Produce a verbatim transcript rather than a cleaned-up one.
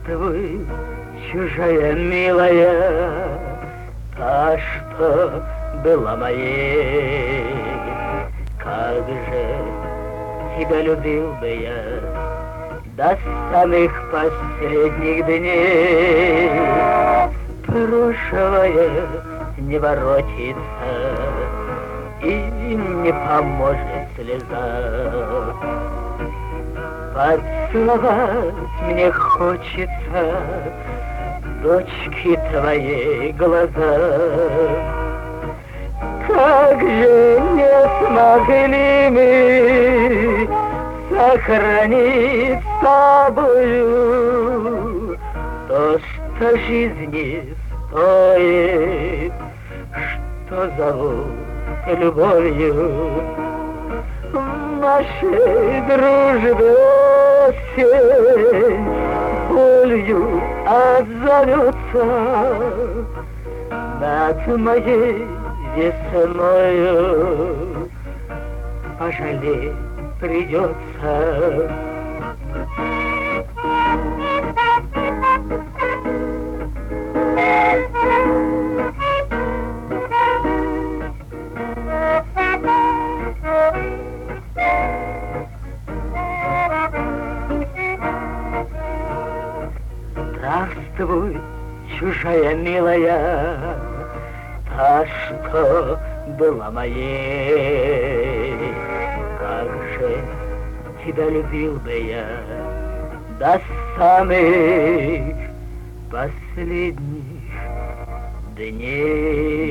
Здравствуй, чужая милая, та, что была моей. Как же тебя любил бы я до самых последних дней. Прошлое не воротится и не поможет слеза. Поцеловать мне хочется дочки твоей глаза. Как же не смогли мы сохранить с тобою то, что жизни стоит, что зовут любовью. В нашей дружбе осень болью отзовется над моей весною. Пожалеть придется. Здравствуй, чужая милая, та, что была моей. Как же тебя любил бы я до самых последних дней.